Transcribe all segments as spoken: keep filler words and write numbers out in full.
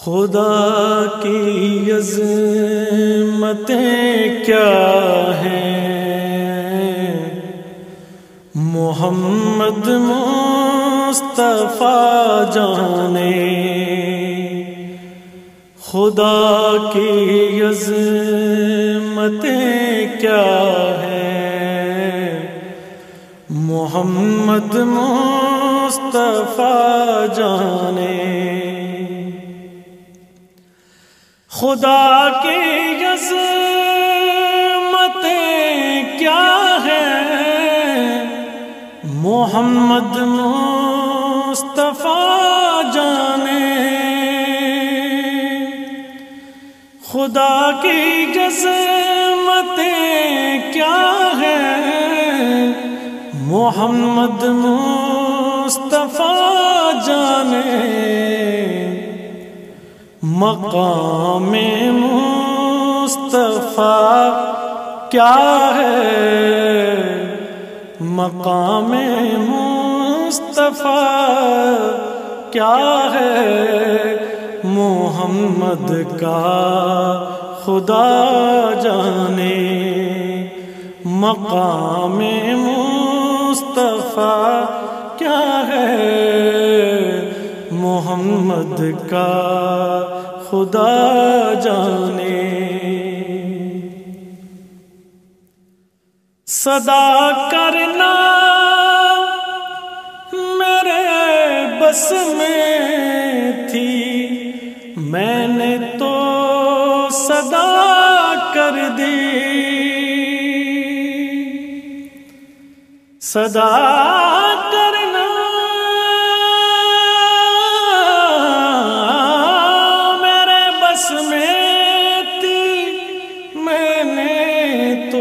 خدا کی عظمتیں کیا ہیں، محمد مصطفیٰ جانے۔ خدا کی عظمتیں کیا ہیں، محمد مصطفیٰ جانے۔ خدا کی عظمتیں کیا ہیں، محمد مصطفیٰ جانے۔ خدا کی عظمتیں کیا ہیں، محمد مصطفیٰ جانے۔ مقام مصطفیٰ کیا ہے، مقام مصطفیٰ کیا ہے، محمد کا خدا جانے۔ مقام مصطفیٰ کیا ہے، محمد کا خدا جانے۔ صدا کرنا میرے بس میں تھی، میں نے تو صدا کر دی۔ صدا کرنا میرے بس میں تھی، میں نے تو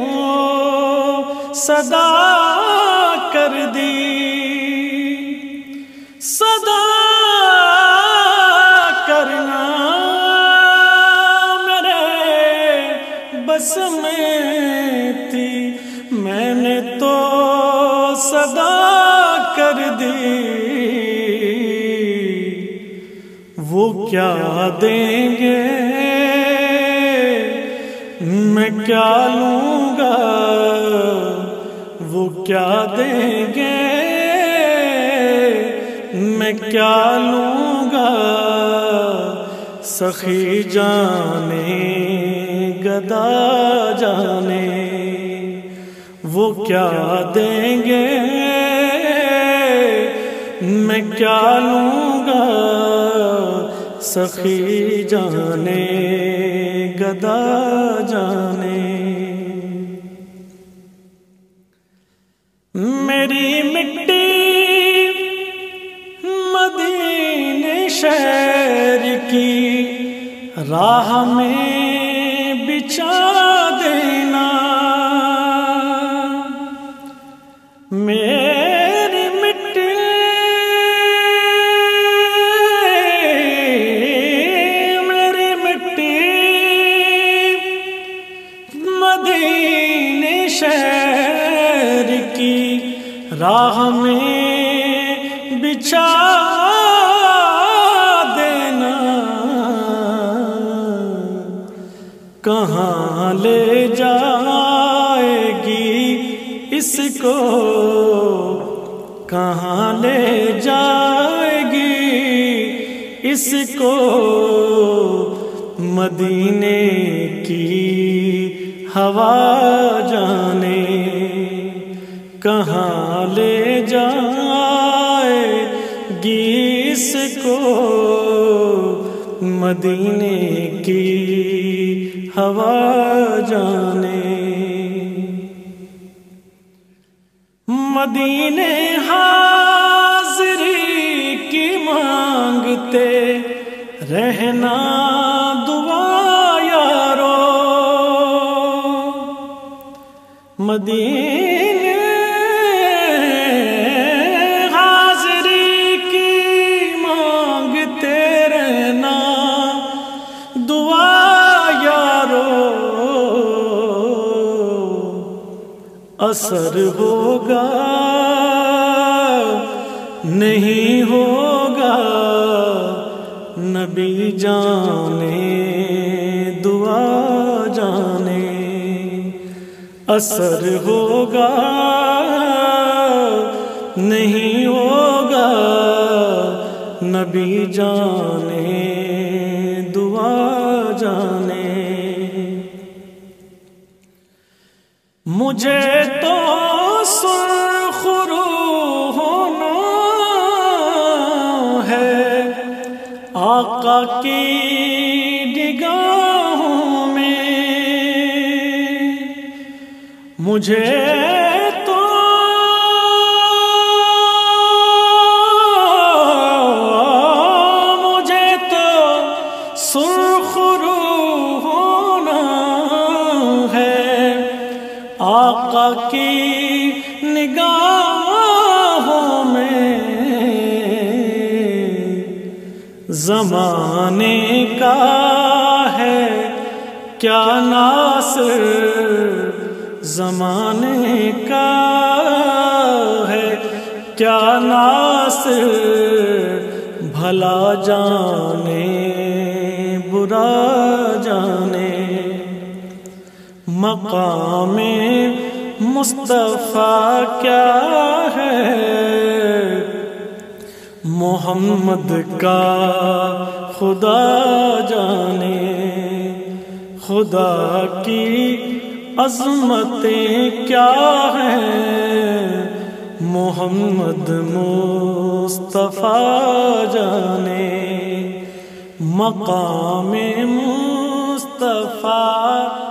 صدا کر دی۔ صدا کرنا میرے بس میں تھی، میں نے تو صدا کر دی۔ وہ کیا دیں گے میں کیا لوں گا، وہ کیا دیں گے میں کیا لوں گا، سخی جانے گدا جانے۔ وہ کیا دیں گے میں کیا لوں گا، سخی جانے گدا جانے۔ میری مٹی مدینے شہر کی راہ میں بچھا دینا۔ میری مٹی میری مٹی مدینے شہر کی راہ میں بچھا دینا۔ کہاں لے جائے گی اس کو، کہاں لے جائے گی اس کو، مدینے کی ہوا جانے۔ کہاں لے جائے گی اس کو، مدینے کی ہوا جانے۔ مدینے حاضری کی مانگتے رہنا دعا یارو۔ مدینے حاضری کی مانگتے رہنا دعا یارو۔ اثر ہوگا نہیں ہوگا نبی جانے دعا جانے اثر ہوگا نہیں ہوگا نبی جانے دعا جانے مجھے تو سرخ رو ہونا ہے آقا کی نگاہوں میں مجھے تو مجھے تو سرخ رو ہونا ہے آقا کی نگاہوں میں زمانے کا ہے کیا ناصر زمانے کا ہے کیا ناصر بھلا جانے برا جانے مقام مصطفیٰ کیا ہے محمد کا خدا جانے خدا کی عظمتیں کیا ہیں محمد مصطفیٰ جانے مقام مصطفیٰ